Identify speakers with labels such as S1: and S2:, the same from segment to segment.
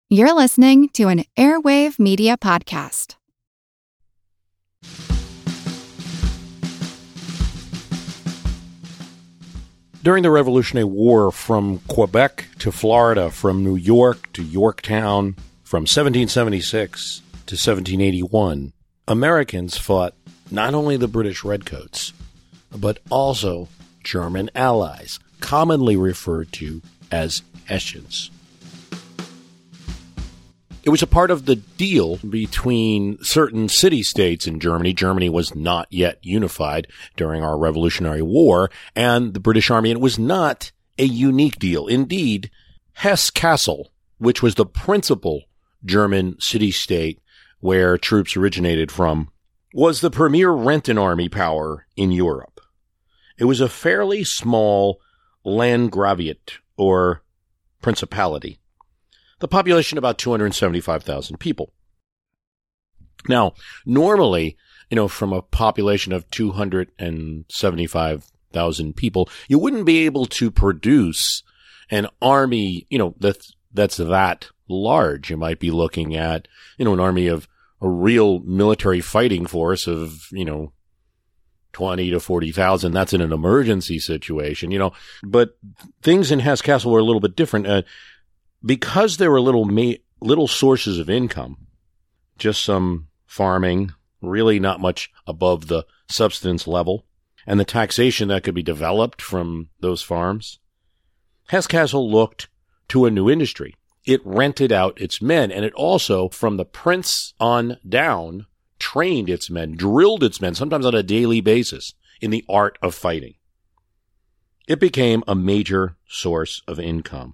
S1: You're listening to an Airwave Media Podcast.
S2: During the Revolutionary War, from Quebec to Florida, from New York to Yorktown, from 1776 to 1781, Americans fought not only the British Redcoats, but also German allies, commonly referred to as Hessians. It was a part of the deal between certain city-states in Germany. Germany was not yet unified during our Revolutionary War, and the British Army. And it was not a unique deal. Indeed, Hesse-Kassel, which was the principal German city-state where troops originated from, was the premier Renton army power in Europe. It was a fairly small Landgraviate, or principality. The population about 275,000 people. Now, normally, from a population of 275,000 people, you wouldn't be able to produce an army, that's that large. You might be looking at, an army of a real military fighting force of, 20 to 40,000. That's in an emergency situation, but things in Hesse-Kassel were a little bit different. Because there were little sources of income, just some farming, really not much above the subsistence level, and the taxation that could be developed from those farms, Hesse-Kassel looked to a new industry. It rented out its men, and it also, from the prince on down, trained its men, drilled its men, sometimes on a daily basis, in the art of fighting. It became a major source of income.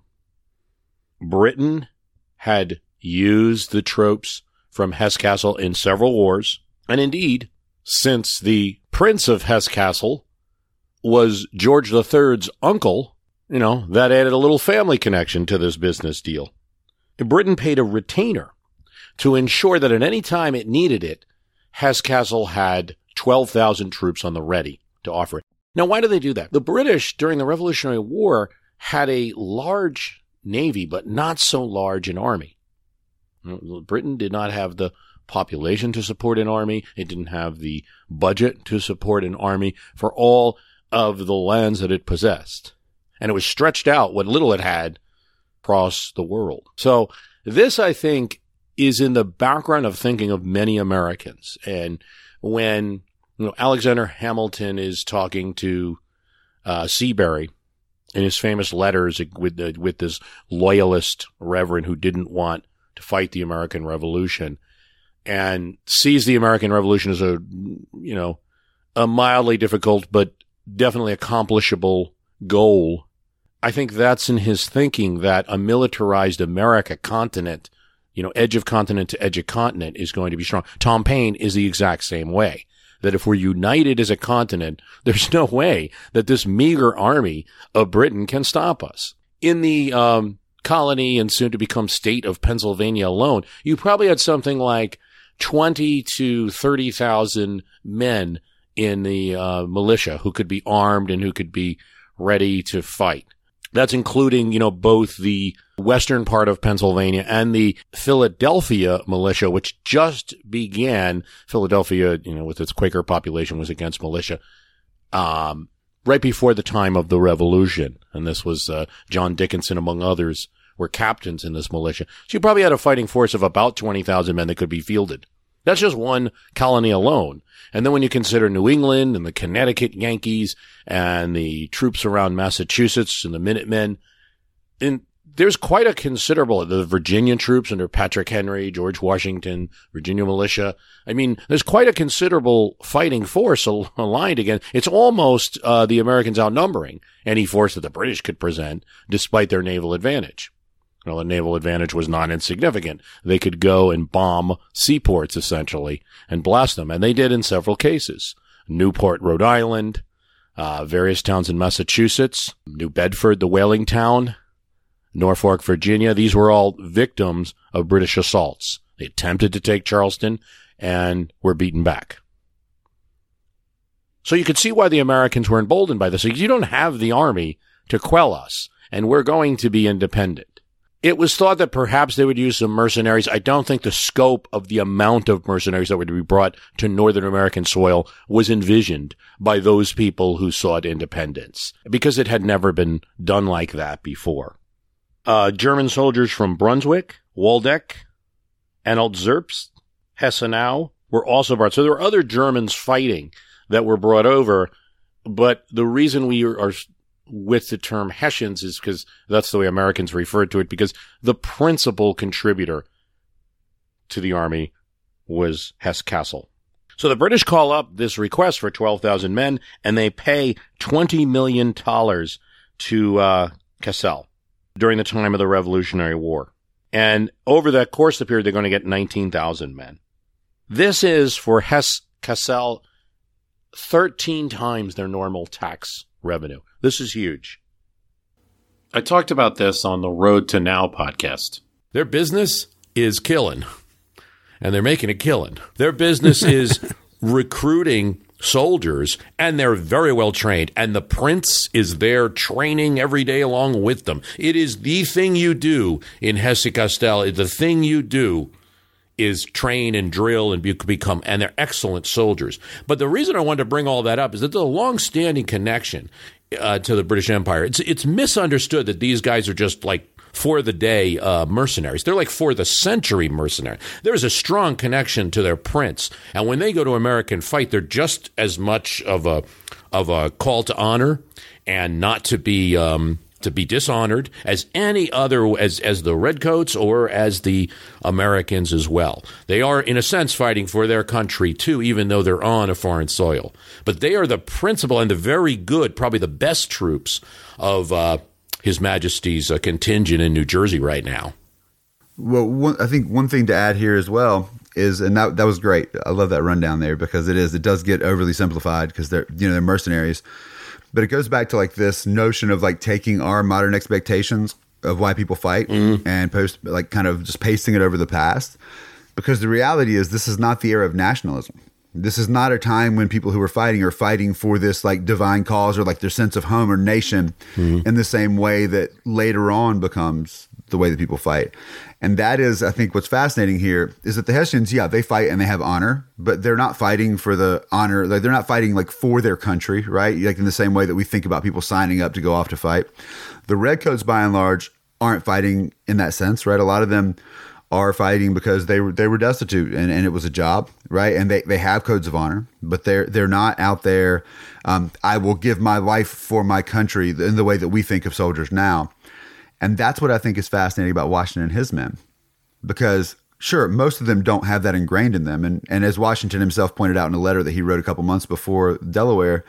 S2: Britain had used the tropes from Hesse-Kassel in several wars, and indeed, since the Prince of Hesse-Kassel was George III's uncle, that added a little family connection to this business deal. Britain paid a retainer to ensure that at any time it needed it, Hesse-Kassel had 12,000 troops on the ready to offer it. Now, why do they do that? The British, during the Revolutionary War, had a large navy, but not so large an army. Britain did not have the population to support an army. It didn't have the budget to support an army for all of the lands that it possessed. And it was stretched out what little it had across the world. So this, I think, is in the background of thinking of many Americans. And when Alexander Hamilton is talking to Seabury, in his famous letters with this loyalist reverend who didn't want to fight the American Revolution and sees the American Revolution as a mildly difficult but definitely accomplishable goal. I think that's in his thinking that a militarized America continent, edge of continent to edge of continent is going to be strong. Tom Paine is the exact same way. That if we're united as a continent, there's no way that this meager army of Britain can stop us. In the colony and soon to become state of Pennsylvania alone, you probably had something like 20 to 30,000 men in the militia who could be armed and who could be ready to fight. That's including, both the western part of Pennsylvania and the Philadelphia militia, which just began. Philadelphia, with its Quaker population, was against militia right before the time of the Revolution. And this was John Dickinson, among others, were captains in this militia. So you probably had a fighting force of about 20,000 men that could be fielded. That's just one colony alone. And then when you consider New England and the Connecticut Yankees and the troops around Massachusetts and the Minutemen, and there's quite a considerable, the Virginia troops under Patrick Henry, George Washington, Virginia militia. I mean, there's quite a considerable fighting force aligned against. It's almost the Americans outnumbering any force that the British could present, despite their naval advantage. Well, the naval advantage was not insignificant. They could go and bomb seaports, essentially, and blast them. And they did in several cases. Newport, Rhode Island, various towns in Massachusetts, New Bedford, the whaling town, Norfolk, Virginia. These were all victims of British assaults. They attempted to take Charleston and were beaten back. So you could see why the Americans were emboldened by this. You don't have the army to quell us, and we're going to be independent. It was thought that perhaps they would use some mercenaries. I don't think the scope of the amount of mercenaries that were to be brought to Northern American soil was envisioned by those people who sought independence, because it had never been done like that before. German soldiers from Brunswick, Waldeck, Anhalt-Zerbst, Hessenau were also brought. So there were other Germans fighting that were brought over, but the reason we are with the term Hessians is because that's the way Americans referred to it, because the principal contributor to the army was Hesse-Kassel. So the British call up this request for 12,000 men, and they pay $20 million to Kassel during the time of the Revolutionary War. And over that course of the period, they're going to get 19,000 men. This is, for Hesse-Kassel, 13 times their normal tax revenue. This is huge. I talked about this on the Road to Now podcast. Their business is killing, and they're making a killing. Their business is recruiting soldiers, and they're very well trained, and the prince is there training every day along with them. It is the thing you do in Hesse-Kassel. The thing you do is train and drill and become, and they're excellent soldiers. But the reason I wanted to bring all that up is that there's a long-standing connection to the British Empire. It's misunderstood that these guys are just like for the day mercenaries. They're like for the century mercenaries. There's a strong connection to their prince, and when they go to American fight, they're just as much of a call to honor and not to be dishonored as any other, as the Redcoats or as the Americans as well. They are, in a sense, fighting for their country, too, even though they're on a foreign soil. But they are the principal and the very good, probably the best troops of His Majesty's contingent in New Jersey right now.
S3: Well, I think one thing to add here as well is, and that was great. I love that rundown there, because it does get overly simplified because they're mercenaries. But it goes back to like this notion of like taking our modern expectations of why people fight and kind of just pasting it over the past. Because the reality is, this is not the era of nationalism. This is not a time when people who are fighting for this like divine cause or like their sense of home or nation in the same way that later on becomes the way that people fight. And that is, I think, what's fascinating here is that the Hessians, they fight and they have honor, but they're not fighting for the honor. Like, they're not fighting like for their country, right? Like in the same way that we think about people signing up to go off to fight. The Redcoats, by and large, aren't fighting in that sense, right? A lot of them are fighting because they were destitute and it was a job, right? And they have codes of honor, but they're not out there. I will give my life for my country in the way that we think of soldiers now. And that's what I think is fascinating about Washington and his men, because sure, most of them don't have that ingrained in them. And as Washington himself pointed out in a letter that he wrote a couple months before Delaware,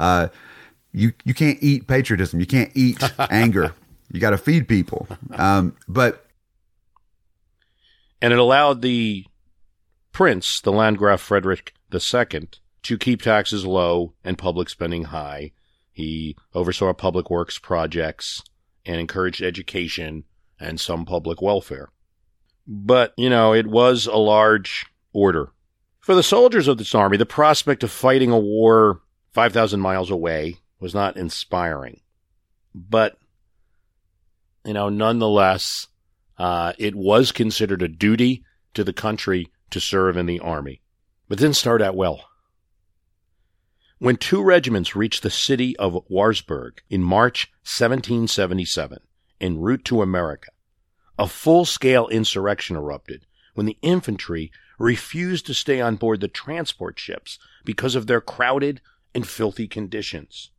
S3: you can't eat patriotism. You can't eat anger. You got to feed people. And
S2: it allowed the prince, the Landgraf Frederick II, to keep taxes low and public spending high. He oversaw public works projects and encouraged education and some public welfare. But, it was a large order. For the soldiers of this army, the prospect of fighting a war 5,000 miles away was not inspiring. But, nonetheless, it was considered a duty to the country to serve in the army. But didn't start out well. When 2 regiments reached the city of Wartburg in March 1777, en route to America, a full-scale insurrection erupted when the infantry refused to stay on board the transport ships because of their crowded and filthy conditions.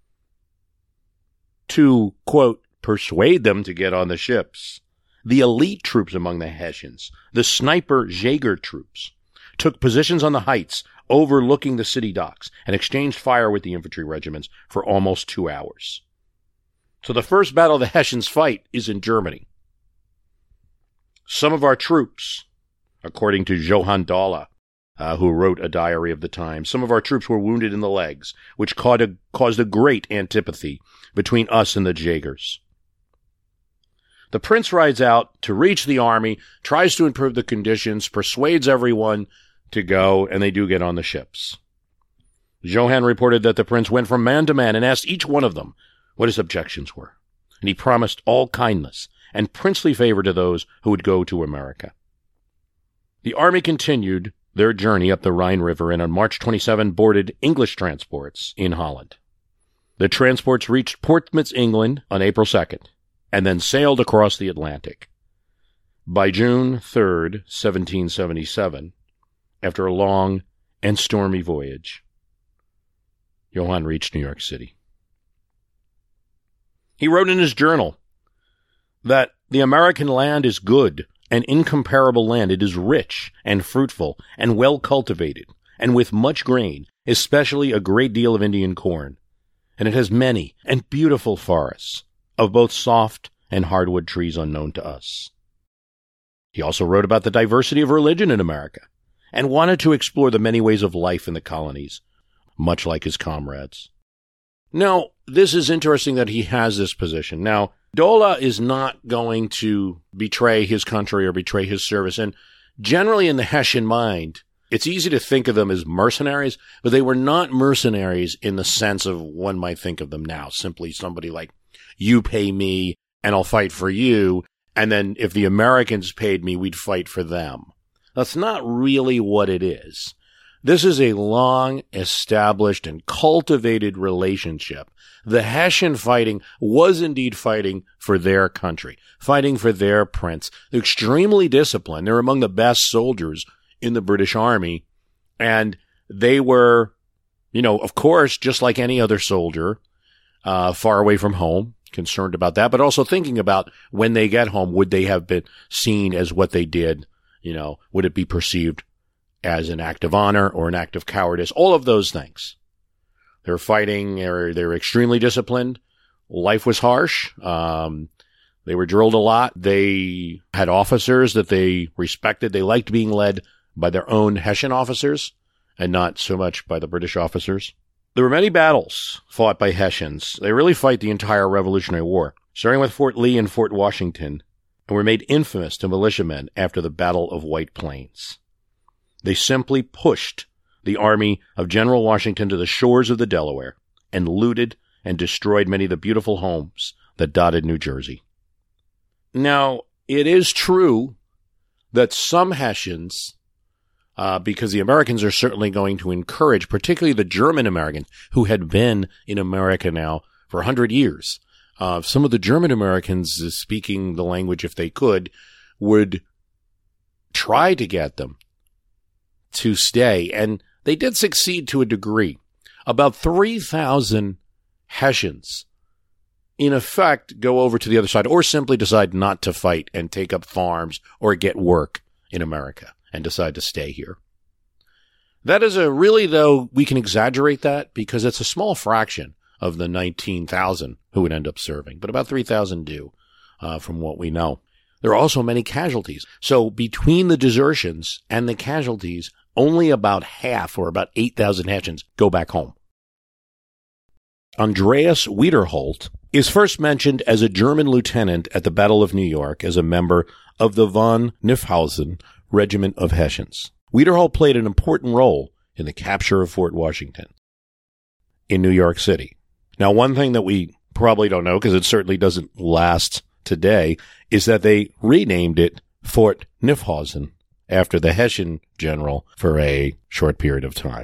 S2: To, quote, persuade them to get on the ships, the elite troops among the Hessians, the sniper Jaeger troops, took positions on the heights overlooking the city docks and exchanged fire with the infantry regiments for almost 2 hours. So the first battle the Hessians fight is in Germany. Some of our troops, according to Johann Dahle, who wrote a diary of the time, some of our troops were wounded in the legs, which caused a great antipathy between us and the Jaegers. The prince rides out to reach the army, tries to improve the conditions, persuades everyone to go, and they do get on the ships. Johann reported that the prince went from man to man and asked each one of them what his objections were. And he promised all kindness and princely favor to those who would go to America. The army continued their journey up the Rhine River and on March 27 boarded English transports in Holland. The transports reached Portsmouth, England on April 2nd and then sailed across the Atlantic. By June 3rd, 1777, after a long and stormy voyage, Johann reached New York City. He wrote in his journal that the American land is good, an incomparable land. It is rich and fruitful and well cultivated and with much grain, especially a great deal of Indian corn. And it has many and beautiful forests of both soft and hardwood trees unknown to us. He also wrote about the diversity of religion in America and wanted to explore the many ways of life in the colonies, much like his comrades. Now, this is interesting that he has this position. Now, Dohle is not going to betray his country or betray his service. And generally in the Hessian mind, it's easy to think of them as mercenaries, but they were not mercenaries in the sense of one might think of them now. Simply somebody like, you pay me and I'll fight for you. And then if the Americans paid me, we'd fight for them. That's not really what it is. This is a long established and cultivated relationship. The Hessian fighting was indeed fighting for their country, fighting for their prince. They're extremely disciplined. They're among the best soldiers in the British Army. And they were, of course, just like any other soldier, far away from home, concerned about that, but also thinking about when they get home, would they have been seen as what they did? Would it be perceived as an act of honor or an act of cowardice? All of those things. They're fighting, they're extremely disciplined. Life was harsh. They were drilled a lot. They had officers that they respected. They liked being led by their own Hessian officers and not so much by the British officers. There were many battles fought by Hessians. They really fight the entire Revolutionary War, starting with Fort Lee and Fort Washington, and were made infamous to militiamen after the Battle of White Plains. They simply pushed the army of General Washington to the shores of the Delaware and looted and destroyed many of the beautiful homes that dotted New Jersey. Now, it is true that some Hessians, because the Americans are certainly going to encourage, particularly the German Americans who had been in America now for 100 years, some of the German Americans speaking the language if they could would try to get them to stay, and they did succeed to a degree. About 3,000 Hessians, in effect, go over to the other side or simply decide not to fight and take up farms or get work in America and decide to stay here. That is really, though, we can exaggerate that because it's a small fraction of the 19,000 who would end up serving, but about 3,000 do, from what we know. There are also many casualties. So between the desertions and the casualties, only about half, or about 8,000 Hessians, go back home. Andreas Wiederholt is first mentioned as a German lieutenant at the Battle of New York as a member of the von Knyphausen Regiment of Hessians. Wiederholt played an important role in the capture of Fort Washington in New York City. Now, one thing that we probably don't know, because it certainly doesn't last today, is that they renamed it Fort Knyphausen after the Hessian general for a short period of time.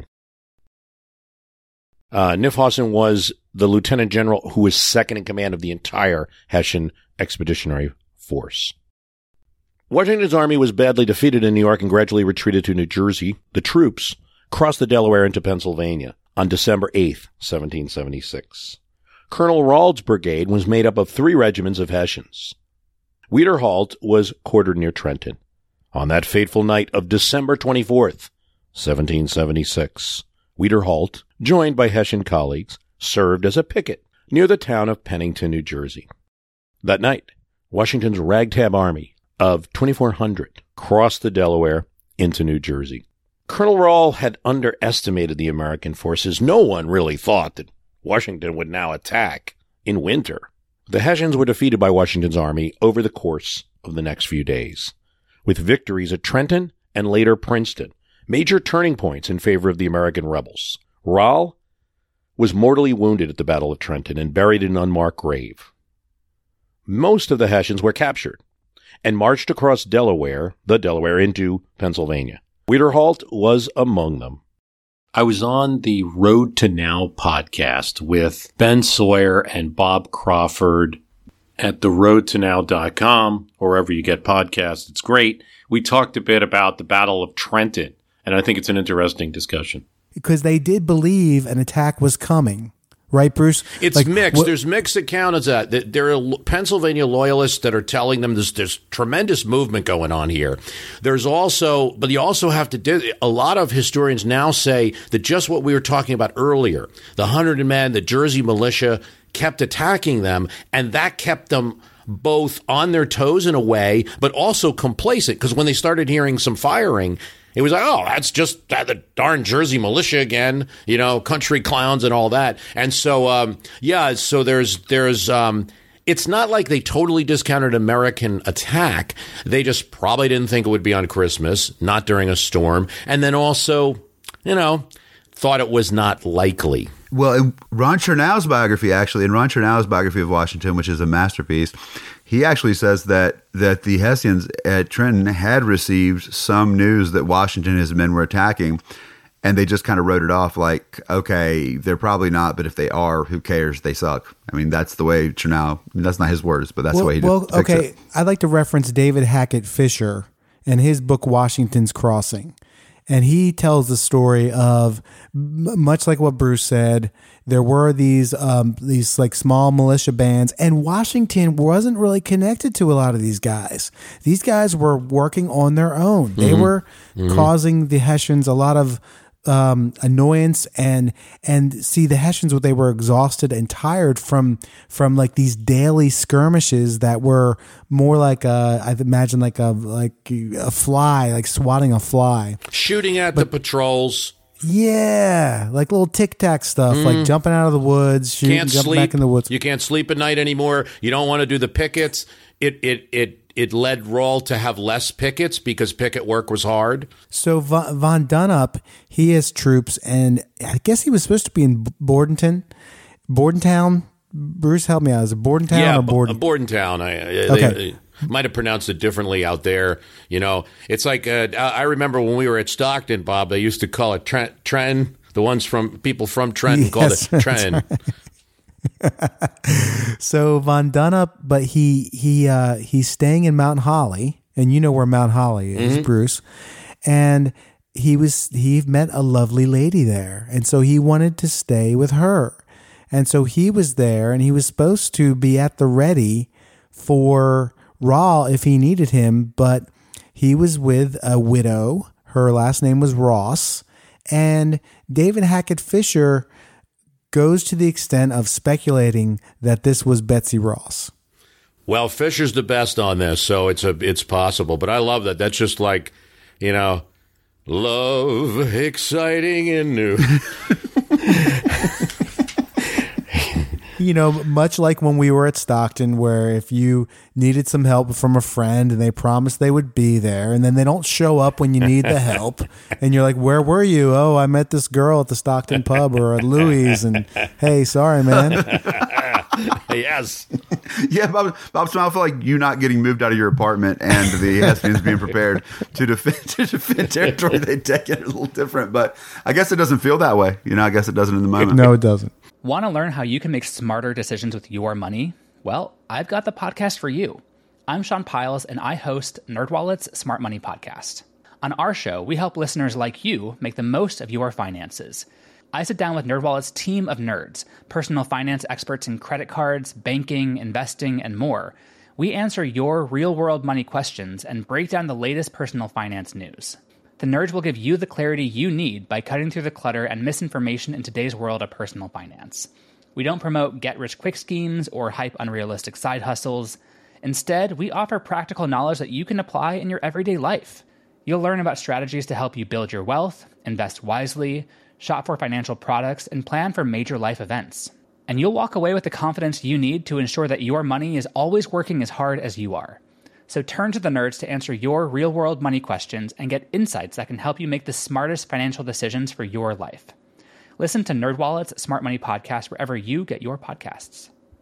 S2: Knyphausen was the lieutenant general who was second in command of the entire Hessian expeditionary force. Washington's army was badly defeated in New York and gradually retreated to New Jersey. The troops crossed the Delaware into Pennsylvania on December 8th, 1776. Colonel Rauld's brigade was made up of 3 regiments of Hessians. Wiederholt was quartered near Trenton. On that fateful night of December 24th, 1776, Wiederholt, joined by Hessian colleagues, served as a picket near the town of Pennington, New Jersey. That night, Washington's ragtag army of 2,400 crossed the Delaware into New Jersey. Colonel Rauld had underestimated the American forces. No one really thought that Washington would now attack in winter. The Hessians were defeated by Washington's army over the course of the next few days, with victories at Trenton and later Princeton, major turning points in favor of the American rebels. Rauld was mortally wounded at the Battle of Trenton and buried in an unmarked grave. most of the Hessians were captured and marched across the Delaware into Pennsylvania. Wiederholt was among them. I was on the Road to Now podcast with Ben Sawyer and Bob Crawford at theroadtonow.com, or wherever you get podcasts. It's great. We talked a bit about the Battle of Trenton, and I think it's an interesting discussion.
S4: Because they did believe an attack was coming. Right, Bruce?
S2: It's mixed. There's mixed accounts of that. There are Pennsylvania loyalists that are telling them there's tremendous movement going on here. There's also, but you also have to, a lot of historians now say that just what we were talking about earlier, the 100 men, the Jersey militia kept attacking them, and that kept them both on their toes in a way, but also complacent, because when they started hearing some firing, it was like, oh, that's just the darn Jersey militia again, country clowns and all that. And so, so there's it's not like they totally discounted American attack. They just probably didn't think it would be on Christmas, not during a storm. And then also, thought it was not likely.
S3: Well, in Ron Chernow's biography of Washington, which is a masterpiece, he actually says that the Hessians at Trenton had received some news that Washington and his men were attacking, and they just kind of wrote it off like, okay, they're probably not, but if they are, who cares? They suck. I mean, that's the way Chernow, that's not his words, but that's the way he did it.
S4: I'd like to reference David Hackett Fisher and his book, Washington's Crossing. And he tells the story of, much like what Bruce said, there were these like small militia bands, and Washington wasn't really connected to a lot of these guys. These guys were working on their own. They were causing the Hessians a lot of annoyance, and see, the Hessians, they were exhausted and tired from like these daily skirmishes that were more like I'd imagine like a fly, like swatting a fly,
S2: shooting at the patrols.
S4: Yeah, like little tic-tac stuff, like jumping out of the woods, shooting, jumping back in the woods.
S2: You can't sleep at night anymore. You don't want to do the pickets. It led Rahl to have less pickets because picket work was hard.
S4: So Von Donop, he has troops, and I guess he was supposed to be in Bordentown. Bruce, help me out. Is it Bordentown or Borden?
S2: Bordentown. They might have pronounced it differently out there. It's like I remember when we were at Stockton, Bob. They used to call it Trenton. The ones people from Trenton called it Trenton.
S4: So Von Donop, but he's staying in Mount Holly, and you know where Mount Holly is, Bruce. And he met a lovely lady there, and so he wanted to stay with her. And so he was there, and he was supposed to be at the ready for Rahl if he needed him, but he was with a widow. Her last name was Ross, and David Hackett Fisher goes to the extent of speculating that this was Betsy Ross.
S2: Well, Fisher's the best on this, so it's possible. But I love that. That's just like, love, exciting and new.
S4: Much like when we were at Stockton, where if you needed some help from a friend and they promised they would be there, and then they don't show up when you need the help, and you're like, where were you? Oh, I met this girl at the Stockton pub or at Louis, and hey, sorry, man.
S2: Yes.
S3: Yeah, Bob Smile, I feel like you not getting moved out of your apartment and the Hessians being prepared to defend territory they take it a little different, but I guess it doesn't feel that way. I guess it doesn't in the moment.
S4: No, it doesn't.
S5: Want to learn how you can make smarter decisions with your money? Well, I've got the podcast for you. I'm Sean Piles, and I host NerdWallet's Smart Money Podcast. On our show, we help listeners like you make the most of your finances. I sit down with NerdWallet's team of nerds, personal finance experts in credit cards, banking, investing, and more. We answer your real-world money questions and break down the latest personal finance news. The nerds will give you the clarity you need by cutting through the clutter and misinformation in today's world of personal finance. We don't promote get-rich-quick schemes or hype unrealistic side hustles. Instead, we offer practical knowledge that you can apply in your everyday life. You'll learn about strategies to help you build your wealth, invest wisely, shop for financial products, and plan for major life events. And you'll walk away with the confidence you need to ensure that your money is always working as hard as you are. So turn to the nerds to answer your real-world money questions and get insights that can help you make the smartest financial decisions for your life. Listen to NerdWallet's Smart Money Podcast wherever you get your podcasts.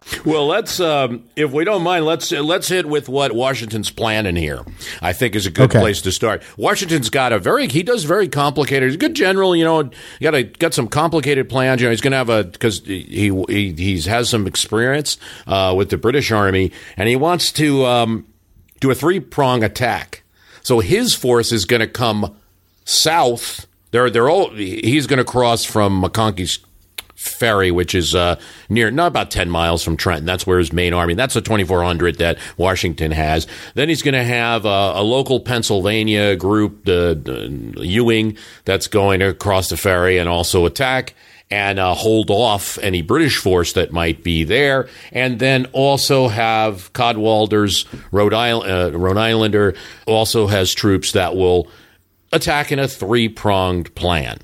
S2: Well, let's, if we don't mind, let's hit with what Washington's planning here. I think is a good place to start. Washington's got he does very complicated. He's a good general, got some complicated plans. He's going to have because he has some experience with the British Army, and he wants to do a 3-prong attack. So his force is going to come south. He's going to cross from McConkey's Ferry, which is not about 10 miles from Trenton. That's where his main army. That's the 2,400 that Washington has. Then he's going to have a local Pennsylvania group, the Ewing, that's going to cross the ferry and also attack and hold off any British force that might be there. And then also have Cadwalder's Rhode Islander also has troops that will attack in a 3-pronged plan.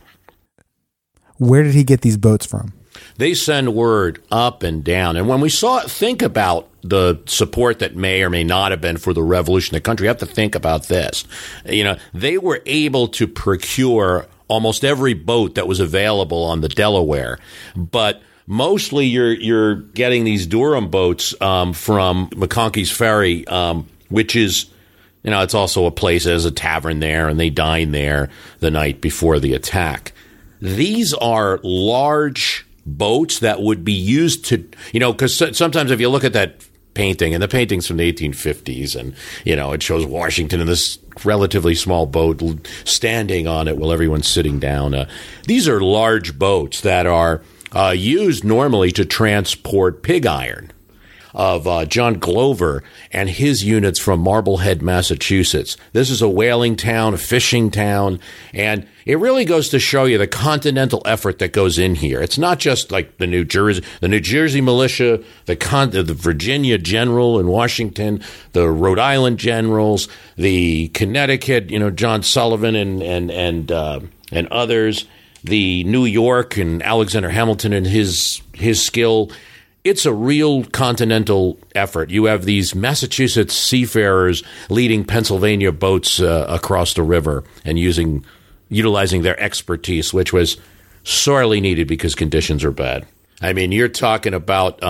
S4: Where did he get these boats from?
S2: They send word up and down. And when we think about the support that may or may not have been for the revolution in the country, you have to think about this. They were able to procure almost every boat that was available on the Delaware. But mostly you're getting these Durham boats from McConkey's Ferry, which is, it's also a place, there's a tavern there, and they dine there the night before the attack. These are large boats that would be used to, because sometimes if you look at that painting, and the painting's from the 1850s, and, it shows Washington in this relatively small boat standing on it while everyone's sitting down. These are large boats that are used normally to transport pig iron of John Glover and his units from Marblehead, Massachusetts. This is a whaling town, a fishing town, and it really goes to show you the continental effort that goes in here. It's not just like the New Jersey militia, the Virginia general in Washington, the Rhode Island generals, the Connecticut, John Sullivan and others, the New York and Alexander Hamilton and his skill. It's a real continental effort. You have these Massachusetts seafarers leading Pennsylvania boats across the river and utilizing their expertise, which was sorely needed because conditions are bad. I mean, you're talking about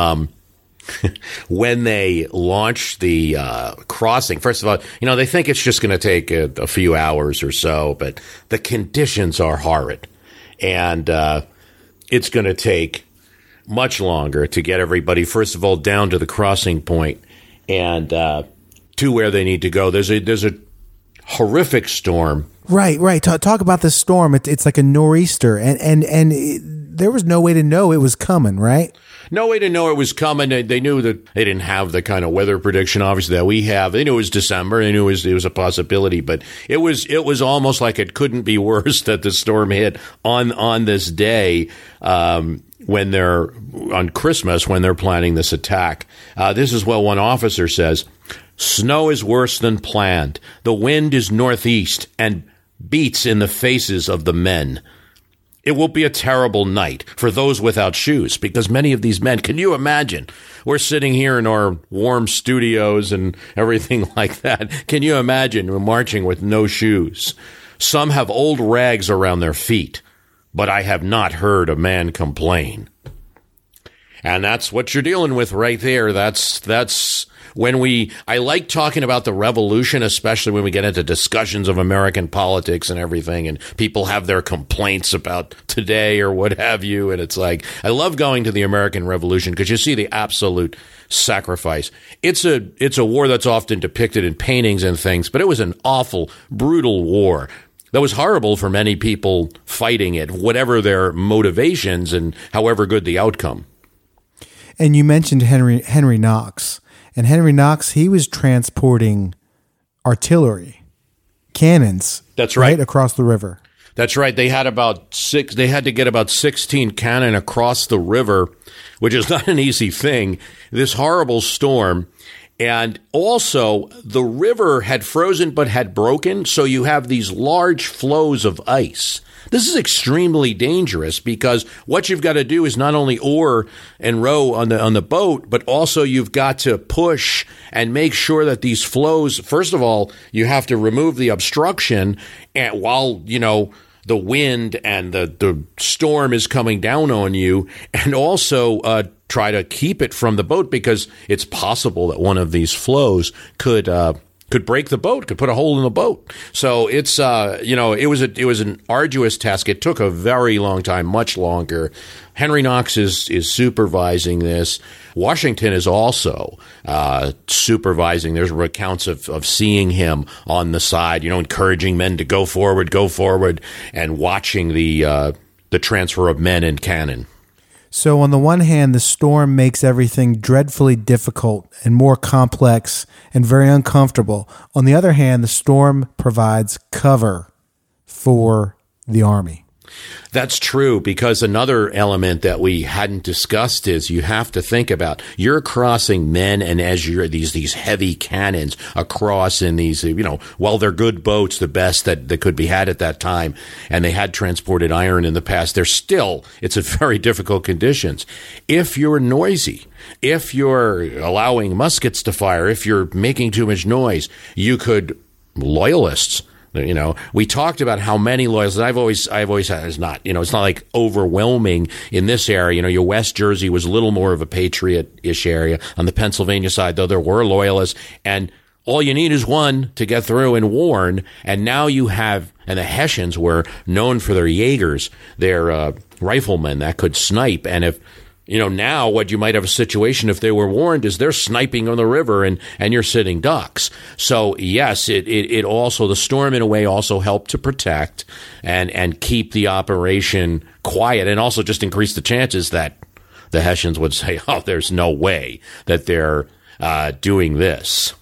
S2: when they launched the crossing. First of all, they think it's just going to take a few hours or so, but the conditions are horrid. And it's going to take much longer to get everybody, first of all, down to the crossing point and to where they need to go. There's a horrific storm.
S4: Right. Talk about the storm. It's like a nor'easter, and there was no way to know it was coming, right?
S2: No way to know it was coming. They knew that they didn't have the kind of weather prediction, obviously, that we have. They knew it was December. They knew it was a possibility, but it was almost like it couldn't be worse that the storm hit on this day. When they're on Christmas, when they're planning this attack. This is what one officer says. Snow is worse than planned. The wind is northeast and beats in the faces of the men. It will be a terrible night for those without shoes, because many of these men, can you imagine? We're sitting here in our warm studios and everything like that. Can you imagine we're marching with no shoes? Some have old rags around their feet, but I have not heard a man complain. And that's what you're dealing with right there. That's when I like talking about the revolution, especially when we get into discussions of American politics and everything, and people have their complaints about today or what have you. And it's like, I love going to the American Revolution because you see the absolute sacrifice. It's a war that's often depicted in paintings and things, but it was an awful, brutal war. That was horrible for many people fighting it, whatever their motivations and however good the outcome.
S4: And you mentioned Henry Knox. And Henry Knox, he was transporting artillery, cannons.
S2: That's right.
S4: Across the river.
S2: That's right. They had to get about 16 cannon across the river, which is not an easy thing. This horrible storm. And also, the river had frozen but had broken, so you have these large flows of ice. This is extremely dangerous because what you've got to do is not only oar and row on the boat, but also you've got to push and make sure that these flows, first of all, you have to remove the obstruction and while, the wind and the storm is coming down on you, and also try to keep it from the boat, because it's possible that one of these flows could break the boat, could put a hole in the boat. So it's, it was an arduous task. It took a very long time, much longer. Henry Knox is supervising this. Washington is also supervising. There's accounts of seeing him on the side, encouraging men to go forward, and watching the transfer of men and cannon.
S4: So on the one hand, the storm makes everything dreadfully difficult and more complex and very uncomfortable. On the other hand, the storm provides cover for the army.
S2: That's true, because another element that we hadn't discussed is you have to think about, you're crossing men and as you're these heavy cannons across in these, while they're good boats, the best that could be had at that time, and they had transported iron in the past, it's a very difficult conditions. If you're noisy, if you're allowing muskets to fire, if you're making too much noise, loyalists. We talked about how many loyalists, and I've always had, it's not like overwhelming in this area. Your West Jersey was a little more of a patriot-ish area. On the Pennsylvania side, though, there were loyalists, and all you need is one to get through and warn. And now you have, and the Hessians were known for their Jaegers, their riflemen that could snipe, and if now what you might have a situation if they were warned is they're sniping on the river and you're sitting ducks. So yes, it also, the storm in a way also helped to protect and keep the operation quiet, and also just increase the chances that the Hessians would say, oh, there's no way that they're doing this.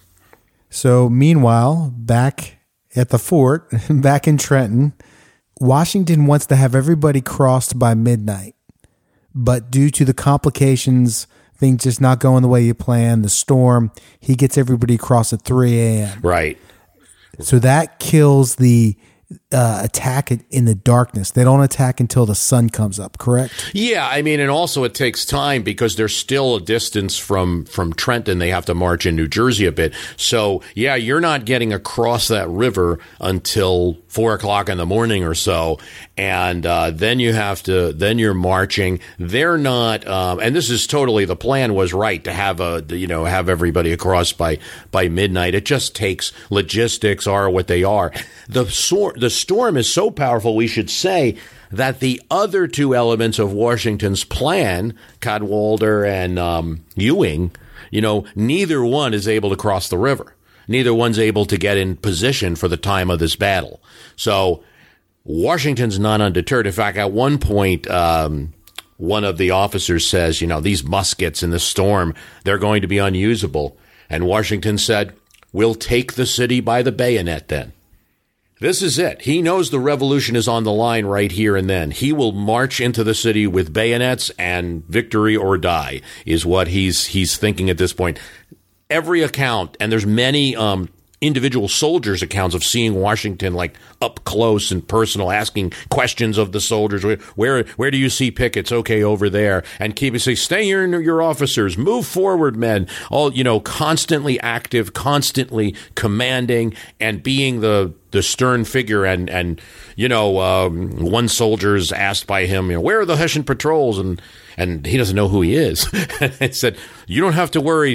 S4: So meanwhile, back at the fort, back in Trenton, Washington wants to have everybody crossed by midnight. But due to the complications, things just not going the way you planned, the storm, he gets everybody across at 3 a.m.
S2: Right.
S4: So that kills the attack in the darkness. They don't attack until the sun comes up, correct?
S2: Yeah, and also it takes time because there's still a distance from Trenton. They have to march in New Jersey a bit. So, yeah, you're not getting across that river until 4 o'clock in the morning or so. And then you're marching. They're not, and this is totally, the plan was right to have have everybody across by midnight. It just takes, logistics are what they are. The storm is so powerful, we should say, that the other two elements of Washington's plan, Cadwalader and Ewing, neither one is able to cross the river. Neither one's able to get in position for the time of this battle. So Washington's not undeterred. In fact, at one point, one of the officers says, these muskets in the storm, they're going to be unusable. And Washington said, we'll take the city by the bayonet then. This is it. He knows the revolution is on the line right here and then. He will march into the city with bayonets, and victory or die is what he's thinking at this point. Every account, and there's many individual soldiers' accounts of seeing Washington like up close and personal, asking questions of the soldiers. Where do you see pickets? Okay, over there. And say, stay here, your officers. Move forward, men. All, constantly active, constantly commanding, and being the stern figure. And one soldier's asked by him, where are the Hessian patrols? And he doesn't know who he is. And said, you don't have to worry,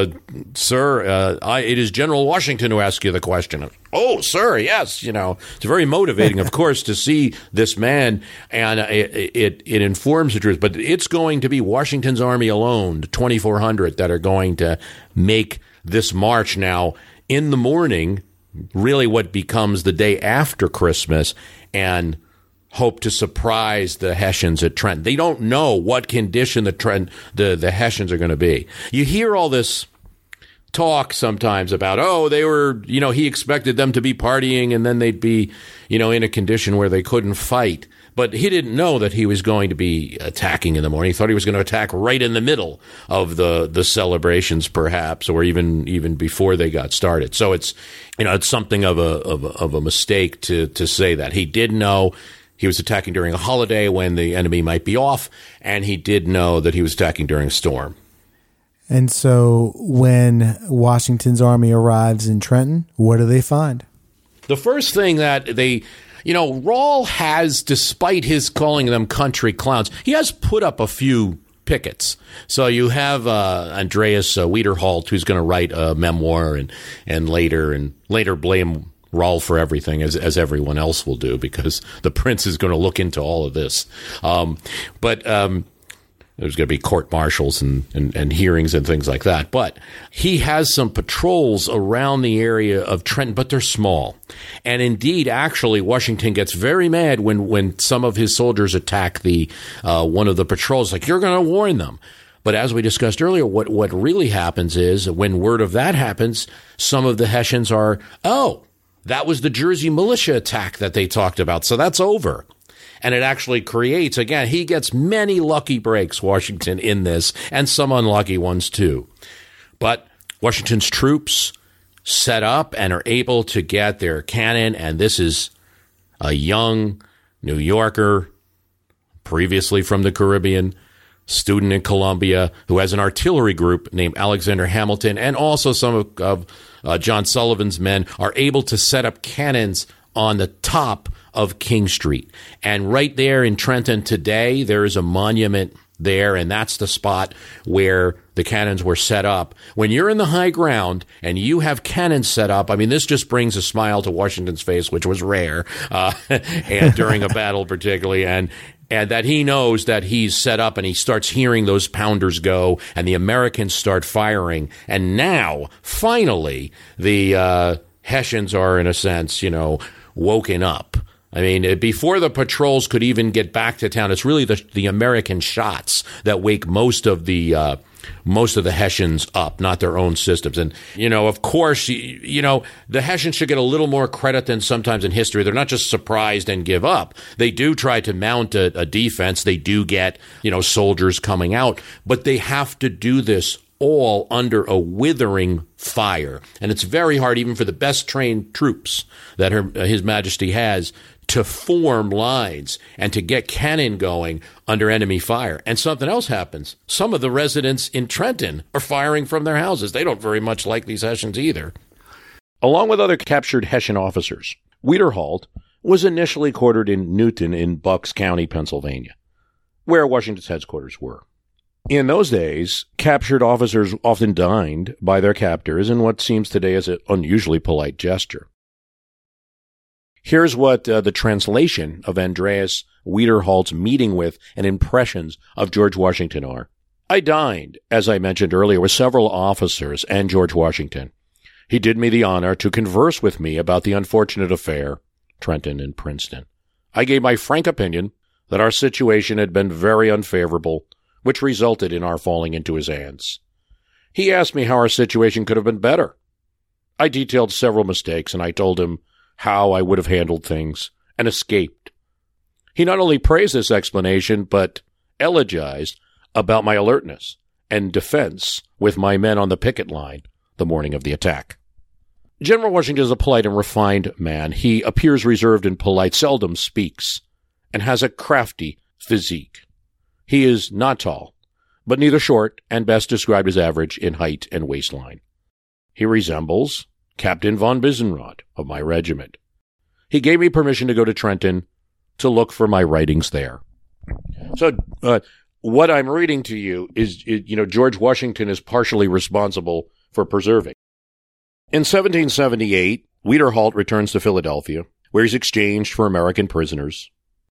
S2: sir. It is General Washington who asked you the question. Oh, sir, yes. It's very motivating, of course, to see this man, and it informs the truth. But it's going to be Washington's army alone, the 2,400, that are going to make this march now in the morning, really what becomes the day after Christmas, and hope to surprise the Hessians at Trenton. They don't know what condition the Hessians are going to be. You hear all this talk sometimes about, they were, he expected them to be partying and then they'd be, in a condition where they couldn't fight. But he didn't know that he was going to be attacking in the morning. He thought he was going to attack right in the middle of the celebrations, perhaps, or even before they got started. So it's, it's something of a mistake to say that. He did know he was attacking during a holiday when the enemy might be off, and he did know that he was attacking during a storm.
S4: And so when Washington's army arrives in Trenton, what do they find?
S2: The first thing that they, Rahl has, despite his calling them country clowns, he has put up a few pickets. So you have Andreas Wiederholt, who's going to write a memoir and later blame Raoul for everything, as everyone else will do, because the prince is going to look into all of this. But there's going to be court martials and hearings and things like that. But he has some patrols around the area of Trenton, but they're small. And indeed, actually, Washington gets very mad when some of his soldiers attack one of the patrols. Like, you're going to warn them. But as we discussed earlier, what really happens is when word of that happens, some of the Hessians are, that was the Jersey militia attack that they talked about. So that's over. And it actually creates, again, he gets many lucky breaks, Washington, in this, and some unlucky ones too. But Washington's troops set up and are able to get their cannon, and this is a young New Yorker, previously from the Caribbean, student in Columbia, who has an artillery group named Alexander Hamilton, and also some of John Sullivan's men are able to set up cannons on the top of King Street. And right there in Trenton today, there is a monument there, and that's the spot where the cannons were set up. When you're in the high ground and you have cannons set up, I mean, this just brings a smile to Washington's face, which was rare, and during a battle particularly, and that he knows that he's set up, and he starts hearing those pounders go, and the Americans start firing. And now, finally, the Hessians are, in a sense, woken up. I mean, before the patrols could even get back to town, it's really the American shots that wake most of the Hessians up, not their own systems. And, of course, the Hessians should get a little more credit than sometimes in history. They're not just surprised and give up. They do try to mount a defense. They do get, soldiers coming out, but they have to do this all under a withering fire. And it's very hard, even for the best trained troops that His Majesty has, to form lines and to get cannon going under enemy fire. And something else happens. Some of the residents in Trenton are firing from their houses. They don't very much like these Hessians either. Along with other captured Hessian officers, Wiederholt was initially quartered in Newton in Bucks County, Pennsylvania, where Washington's headquarters were. In those days, captured officers often dined by their captors in what seems today as an unusually polite gesture. Here's what the translation of Andreas Wiederholt's meeting with and impressions of George Washington are. I dined, as I mentioned earlier, with several officers and George Washington. He did me the honor to converse with me about the unfortunate affair, Trenton and Princeton. I gave my frank opinion that our situation had been very unfavorable, which resulted in our falling into his hands. He asked me how our situation could have been better. I detailed several mistakes, and I told him how I would have handled things and escaped. He not only praised this explanation, but eulogized about my alertness and defense with my men on the picket line the morning of the attack. General Washington is a polite and refined man. He appears reserved and polite, seldom speaks, and has a crafty physique. He is not tall, but neither short, and best described as average in height and waistline. He resembles Captain von Bisenrod of my regiment. He gave me permission to go to Trenton to look for my writings there. So what I'm reading to you is, George Washington is partially responsible for preserving. In 1778, Wiederholt returns to Philadelphia, where he's exchanged for American prisoners.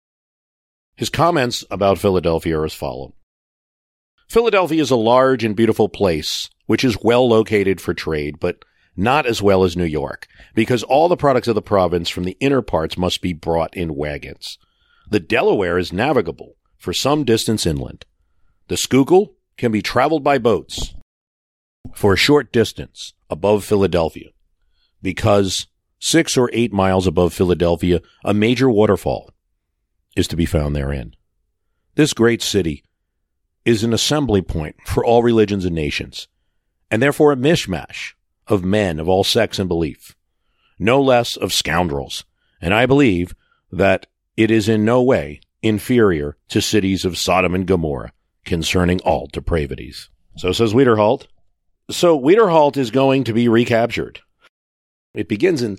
S2: His comments about Philadelphia are as follows. Philadelphia is a large and beautiful place, which is well located for trade, but not as well as New York, because all the products of the province from the inner parts must be brought in wagons. The Delaware is navigable for some distance inland. The Schuylkill can be traveled by boats for a short distance above Philadelphia, because 6 or 8 miles above Philadelphia, a major waterfall is to be found therein. This great city is an assembly point for all religions and nations, and therefore a mishmash of men of all sects and belief, no less of scoundrels, and I believe that it is in no way inferior to cities of Sodom and Gomorrah concerning all depravities. So says Wiederholt. So Wiederholt is going to be recaptured. It begins in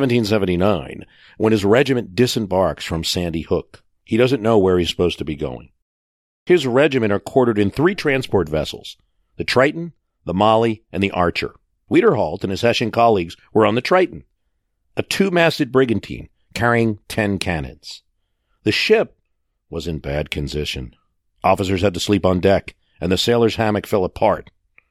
S2: 1779 when his regiment disembarks from Sandy Hook. He doesn't know where he's supposed to be going. His regiment are quartered in 3 transport vessels, the Triton, the Molly, and the Archer. Wiederholt and his Hessian colleagues were on the Triton, a 2-masted brigantine carrying 10 cannons. The ship was in bad condition. Officers had to sleep on deck, and the sailors' hammocks fell apart.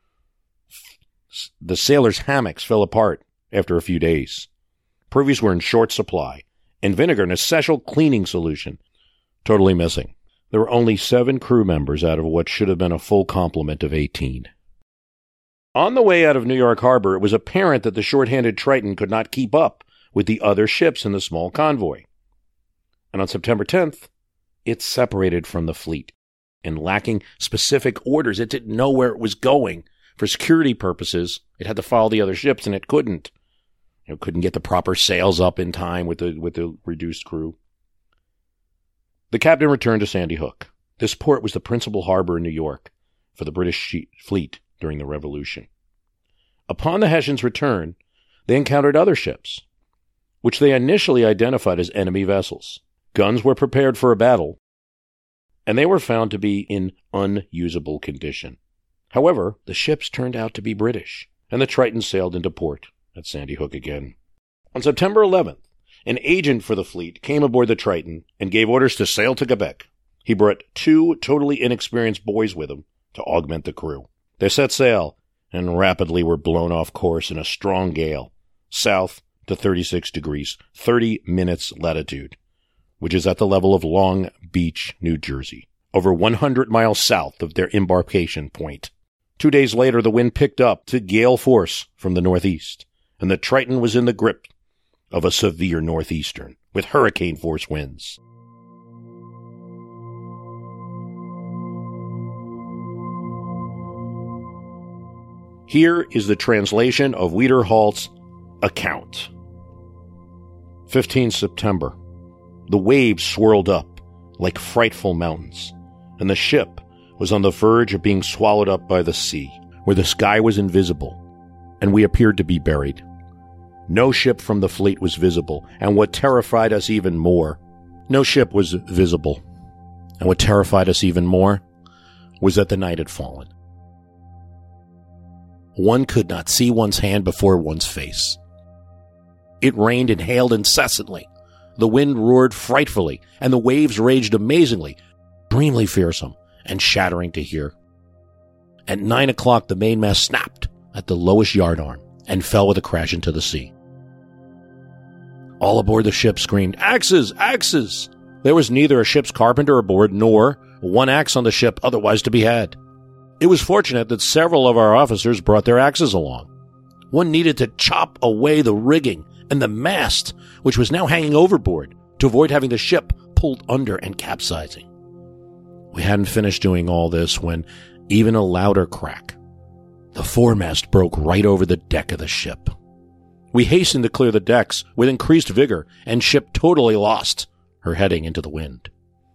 S2: After a few days. Privies were in short supply, and vinegar and essential cleaning solution totally missing. There were only 7 crew members out of what should have been a full complement of 18. On the way out of New York Harbor, it was apparent that the short-handed Triton could not keep up with the other ships in the small convoy. And on September 10th, it separated from the fleet. And lacking specific orders, it didn't know where it was going. For security purposes, it had to follow the other ships, and it couldn't. It couldn't get the proper sails up in time with the reduced crew. The captain returned to Sandy Hook. This port was the principal harbor in New York for the British fleet during the Revolution. Upon the Hessians' return, they encountered other ships, which they initially identified as enemy vessels. Guns were prepared for a battle, and they were found to be in unusable condition. However, the ships turned out to be British, and the Triton sailed into port at Sandy Hook again. On September 11th, an agent for the fleet came aboard the Triton and gave orders to sail to Quebec. He brought 2 totally inexperienced boys with him to augment the crew. They set sail and rapidly were blown off course in a strong gale, south to 36 degrees, 30 minutes latitude, which is at the level of Long Beach, New Jersey, over 100 miles south of their embarkation point. 2 days later, the wind picked up to gale force from the northeast, and the Triton was in the grip of a severe northeastern with hurricane-force winds. Here is the translation of Wiederholt's account. 15 September. The waves swirled up like frightful mountains, and the ship was on the verge of being swallowed up by the sea, where the sky was invisible, and we appeared to be buried. No ship from the fleet was visible, and what terrified us even more, was that the night had fallen. One could not see one's hand before one's face. It rained and hailed incessantly. The wind roared frightfully, and the waves raged amazingly, extremely fearsome and shattering to hear. At 9 o'clock, the mainmast snapped at the lowest yardarm and fell with a crash into the sea. All aboard the ship screamed, "Axes! Axes!" There was neither a ship's carpenter aboard nor one axe on the ship otherwise to be had. It was fortunate that several of our officers brought their axes along. One needed to chop away the rigging and the mast, which was now hanging overboard, to avoid having the ship pulled under and capsizing. We hadn't finished doing all this when, even a louder crack, the foremast broke right over the deck of the ship. We hastened to clear the decks with increased vigor, and ship totally lost her heading into the wind.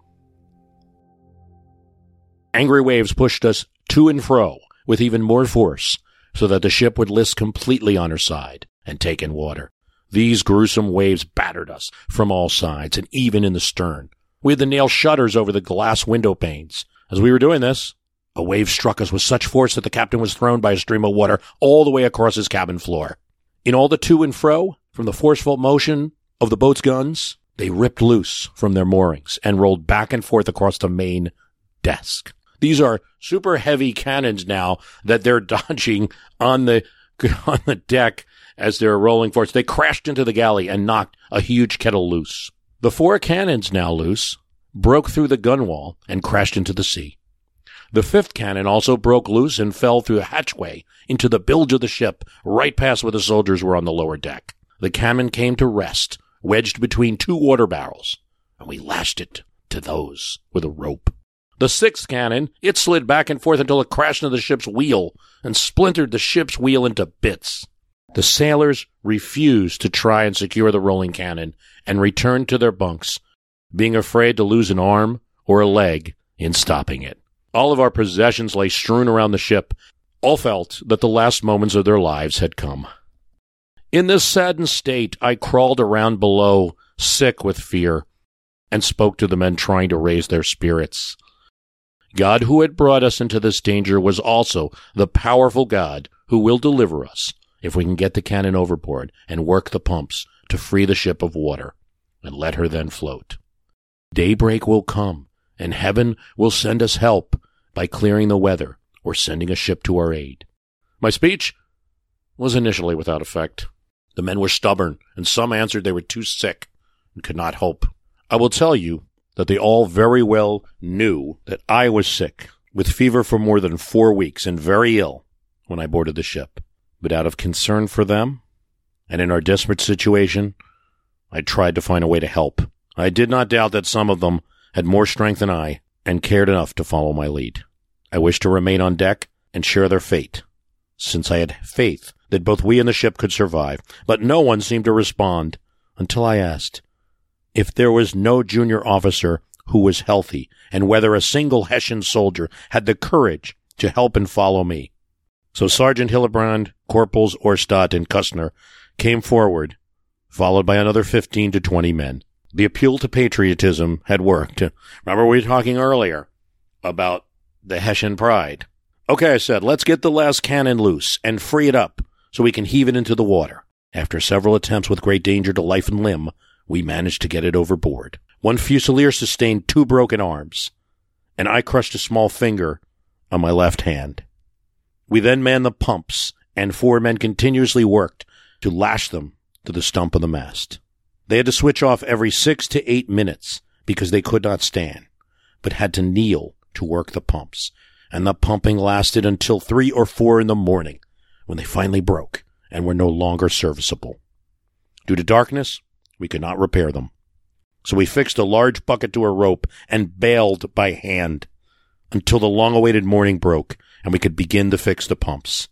S2: Angry waves pushed us to and fro with even more force, so that the ship would list completely on her side and take in water. These gruesome waves battered us from all sides, and even in the stern. We had to nail shutters over the glass window panes. As we were doing this, a wave struck us with such force that the captain was thrown by a stream of water all the way across his cabin floor. In all the to and fro, from the forceful motion of the boat's guns, they ripped loose from their moorings and rolled back and forth across the main desk. These are super heavy cannons now that they're dodging on the deck as they're rolling forward. They crashed into the galley and knocked a huge kettle loose. The 4 cannons, now loose, broke through the gunwale and crashed into the sea. The 5th cannon also broke loose and fell through the hatchway into the bilge of the ship, right past where the soldiers were on the lower deck. The cannon came to rest, wedged between 2 water barrels, and we lashed it to those with a rope. The 6th cannon, it slid back and forth until it crashed into the ship's wheel and splintered the ship's wheel into bits. The sailors refused to try and secure the rolling cannon and returned to their bunks, being afraid to lose an arm or a leg in stopping it. All of our possessions lay strewn around the ship. All felt that the last moments of their lives had come. In this saddened state, I crawled around below, sick with fear, and spoke to the men trying to raise their spirits. God who had brought us into this danger was also the powerful God who will deliver us if we can get the cannon overboard and work the pumps to free the ship of water and let her then float. Daybreak will come, and heaven will send us help by clearing the weather or sending a ship to our aid. My speech was initially without effect. The men were stubborn, and some answered they were too sick and could not hope. I will tell you that they all very well knew that I was sick, with fever for more than 4 weeks, and very ill when I boarded the ship. But out of concern for them, and in our desperate situation, I tried to find a way to help. I did not doubt that some of them had more strength than I, and cared enough to follow my lead. I wished to remain on deck and share their fate, since I had faith that both we and the ship could survive. But no one seemed to respond until I asked if there was no junior officer who was healthy, and whether a single Hessian soldier had the courage to help and follow me. So Sergeant Hillebrand, Corporals Orstadt, and Kussner came forward, followed by another 15 to 20 men. The appeal to patriotism had worked. Remember we were talking earlier about the Hessian pride. Okay, I said, let's get the last cannon loose and free it up so we can heave it into the water. After several attempts with great danger to life and limb, we managed to get it overboard. One fusilier sustained 2 broken arms, and I crushed a small finger on my left hand. We then manned the pumps, and 4 men continuously worked to lash them to the stump of the mast. They had to switch off every 6 to 8 minutes because they could not stand, but had to kneel to work the pumps, and the pumping lasted until 3 or 4 in the morning, when they finally broke and were no longer serviceable. Due to darkness, we could not repair them. So we fixed a large bucket to a rope and bailed by hand until the long-awaited morning broke and we could begin to fix the pumps.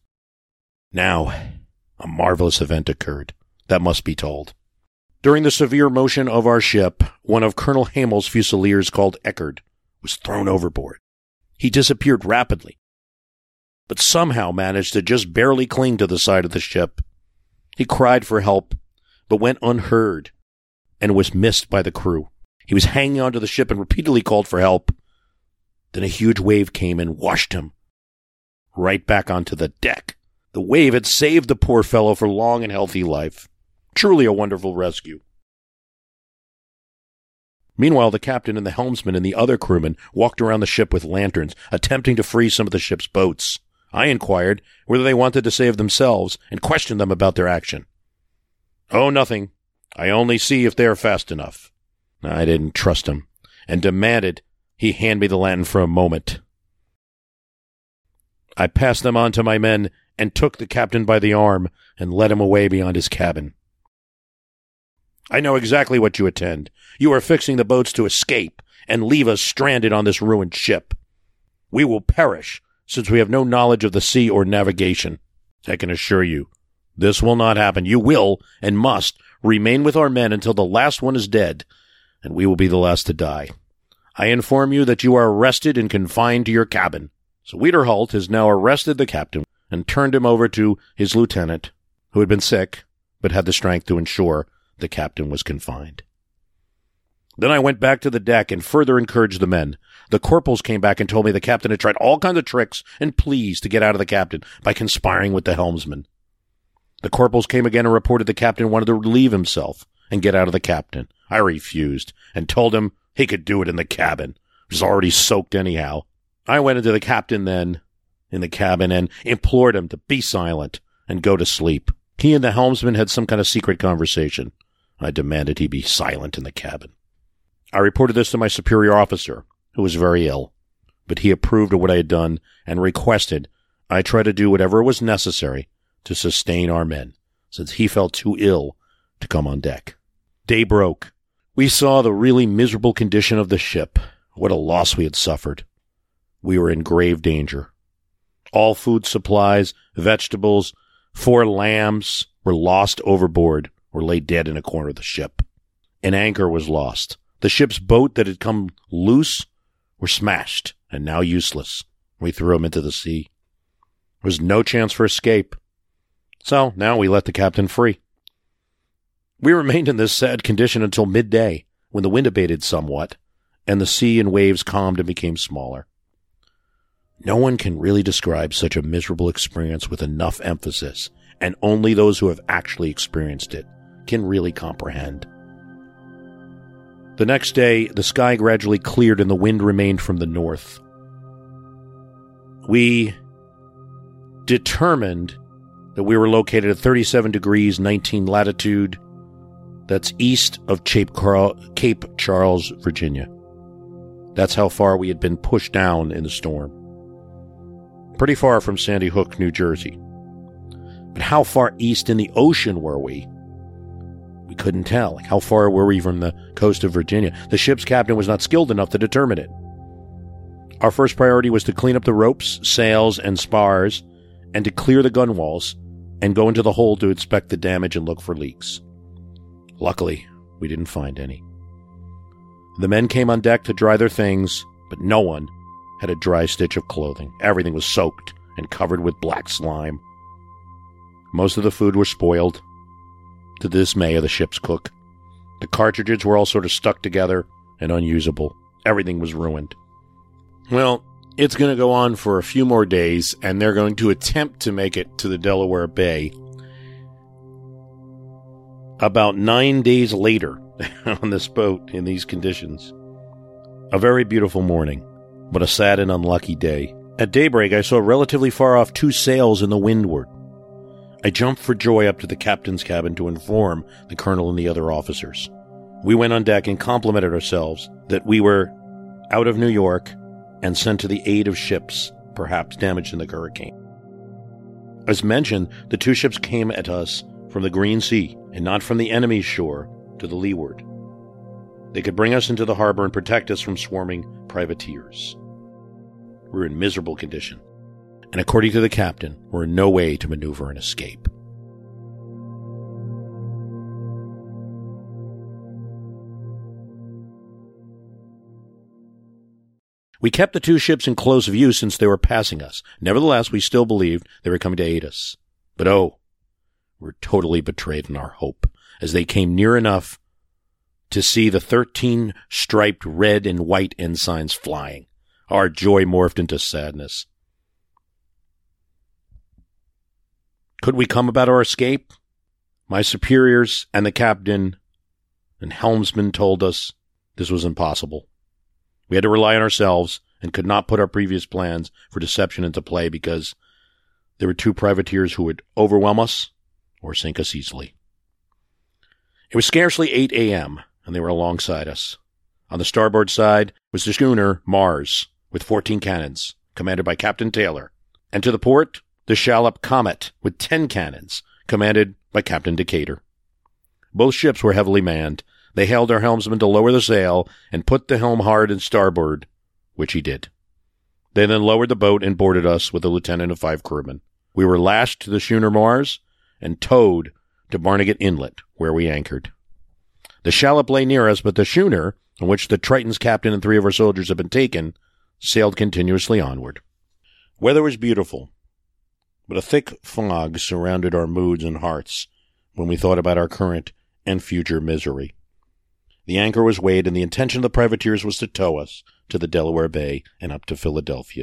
S2: Now, a marvelous event occurred that must be told. During the severe motion of our ship, one of Colonel Hamel's fusiliers called Eckerd was thrown overboard. He disappeared rapidly, but somehow managed to just barely cling to the side of the ship. He cried for help, but went unheard and was missed by the crew. He was hanging onto the ship and repeatedly called for help. Then a huge wave came and washed him right back onto the deck. The wave had saved the poor fellow for long and healthy life. Truly a wonderful rescue. Meanwhile, the captain and the helmsman and the other crewmen walked around the ship with lanterns, attempting to free some of the ship's boats. I inquired whether they wanted to save themselves and questioned them about their action. Oh, nothing. I only see if they are fast enough. I didn't trust him, and demanded he hand me the lantern for a moment. I passed them on to my men and took the captain by the arm and led him away beyond his cabin. I know exactly what you intend. You are fixing the boats to escape and leave us stranded on this ruined ship. We will perish, since we have no knowledge of the sea or navigation. I can assure you, this will not happen. You will and must remain with our men until the last one is dead, and we will be the last to die. I inform you that you are arrested and confined to your cabin. So Wiederholt has now arrested the captain and turned him over to his lieutenant, who had been sick, but had the strength to ensure the captain was confined. Then I went back to the deck and further encouraged the men. The corporals came back and told me the captain had tried all kinds of tricks and pleas to get out of the captain by conspiring with the helmsman. The corporals came again and reported the captain wanted to relieve himself and get out of the captain. I refused and told him he could do it in the cabin. It was already soaked anyhow. I went into the captain then in the cabin and implored him to be silent and go to sleep. He and the helmsman had some kind of secret conversation. I demanded he be silent in the cabin. I reported this to my superior officer, who was very ill, but he approved of what I had done and requested I try to do whatever was necessary to sustain our men, since he felt too ill to come on deck. Day broke. We saw the really miserable condition of the ship. What a loss we had suffered. We were in grave danger. All food supplies, vegetables, 4 lambs were lost overboard or lay dead in a corner of the ship. An anchor was lost. The ship's boat that had come loose were smashed and now useless. We threw them into the sea. There was no chance for escape. So now we let the captain free. We remained in this sad condition until midday, when the wind abated somewhat, and the sea and waves calmed and became smaller. No one can really describe such a miserable experience with enough emphasis, and only those who have actually experienced it can really comprehend. The next day, the sky gradually cleared and the wind remained from the north. We determined that we were located at 37 degrees 19 latitude. That's east of Cape Charles, Virginia. That's how far we had been pushed down in the storm. Pretty far from Sandy Hook, New Jersey. But how far east in the ocean were we? We couldn't tell. Like, how far were we from the coast of Virginia? The ship's captain was not skilled enough to determine it. Our first priority was to clean up the ropes, sails, and spars, and to clear the gunwales and go into the hold to inspect the damage and look for leaks. Luckily, we didn't find any. The men came on deck to dry their things, but no one had a dry stitch of clothing. Everything was soaked and covered with black slime. Most of the food was spoiled, to the dismay of the ship's cook. The cartridges were all sort of stuck together and unusable. Everything was ruined. Well, it's going to go on for a few more days, and they're going to attempt to make it to the Delaware Bay. About 9 days later, on this boat, in these conditions. A very beautiful morning, but a sad and unlucky day. At daybreak, I saw relatively far off 2 sails in the windward. I jumped for joy up to the captain's cabin to inform the colonel and the other officers. We went on deck and complimented ourselves that we were out of New York and sent to the aid of ships, perhaps damaged in the hurricane. As mentioned, the 2 ships came at us from the Green Sea and not from the enemy's shore to the leeward. They could bring us into the harbor and protect us from swarming privateers. We were in miserable condition, and according to the captain, were in no way to maneuver and escape. We kept the 2 ships in close view since they were passing us. Nevertheless, we still believed they were coming to aid us. But we were totally betrayed in our hope, as they came near enough to see the 13 striped red and white ensigns flying. Our joy morphed into sadness. Could we come about our escape? My superiors and the captain and helmsman told us this was impossible. We had to rely on ourselves and could not put our previous plans for deception into play because there were 2 privateers who would overwhelm us or sink us easily. It was scarcely 8 a.m., and they were alongside us. On the starboard side was the schooner Mars, with 14 cannons, commanded by Captain Taylor, and to the port, the shallop Comet, with 10 cannons, commanded by Captain Decatur. Both ships were heavily manned. They hailed our helmsman to lower the sail and put the helm hard and starboard, which he did. They then lowered the boat and boarded us with a lieutenant and 5 crewmen. We were lashed to the schooner Mars and towed to Barnegat Inlet, where we anchored. The shallop lay near us, but the schooner, on which the Triton's captain and 3 of our soldiers had been taken, sailed continuously onward. Weather was beautiful, but a thick fog surrounded our moods and hearts when we thought about our current and future misery. The anchor was weighed, and the intention of the privateers was to tow us to the Delaware Bay and up to Philadelphia.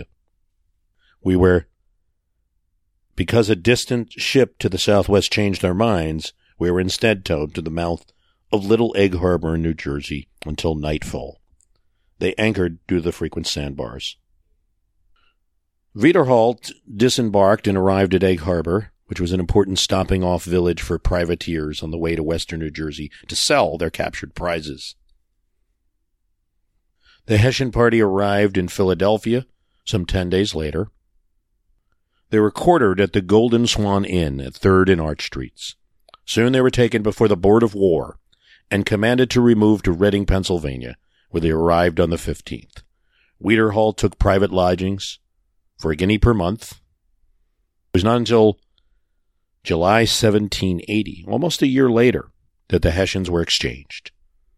S2: Because a distant ship to the southwest changed our minds, we were instead towed to the mouth of Little Egg Harbor in New Jersey until nightfall. They anchored due to the frequent sandbars. Wiederholt disembarked and arrived at Egg Harbor, which was an important stopping-off village for privateers on the way to western New Jersey to sell their captured prizes. The Hessian party arrived in Philadelphia some 10 days later. They were quartered at the Golden Swan Inn at 3rd and Arch Streets. Soon they were taken before the Board of War and commanded to remove to Reading, Pennsylvania, where they arrived on the 15th. Wiederholt took private lodgings for a guinea per month. It was not until July 1780, almost a year later, that the Hessians were exchanged.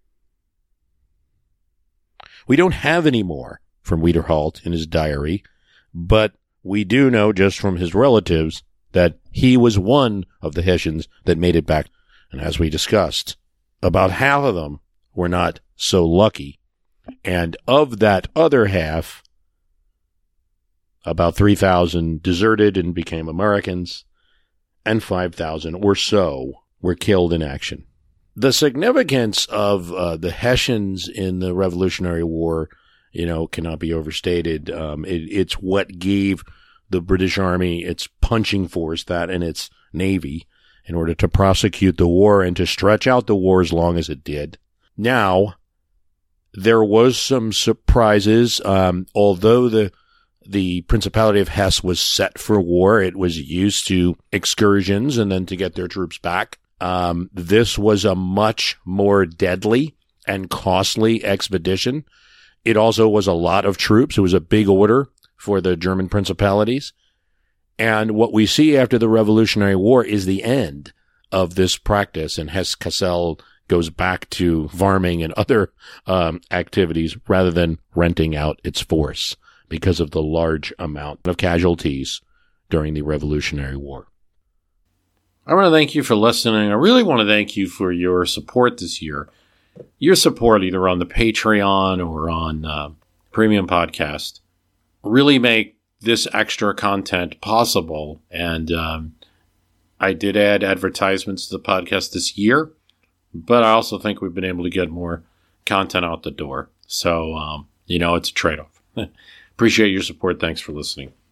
S2: We don't have any more from Wiederholt in his diary, but we do know just from his relatives that he was one of the Hessians that made it back. And as we discussed, about half of them were not so lucky. And of that other half, About 3,000 deserted and became Americans, and 5,000 or so were killed in action. The significance of the Hessians in the Revolutionary War, cannot be overstated. It's what gave the British Army its punching force, that and its navy, in order to prosecute the war and to stretch out the war as long as it did. Now, there was some surprises. Although the Principality of Hesse was set for war, it was used to excursions and then to get their troops back. This was a much more deadly and costly expedition. It also was a lot of troops. It was a big order for the German principalities. And what we see after the Revolutionary War is the end of this practice, and Hesse-Cassel goes back to farming and other activities rather than renting out its force because of the large amount of casualties during the Revolutionary War. I want to thank you for listening. I really want to thank you for your support this year. Your support either on the Patreon or on Premium Podcast really make this extra content possible. And I did add advertisements to the podcast this year, but I also think we've been able to get more content out the door. So, it's a trade-off. Appreciate your support. Thanks for listening.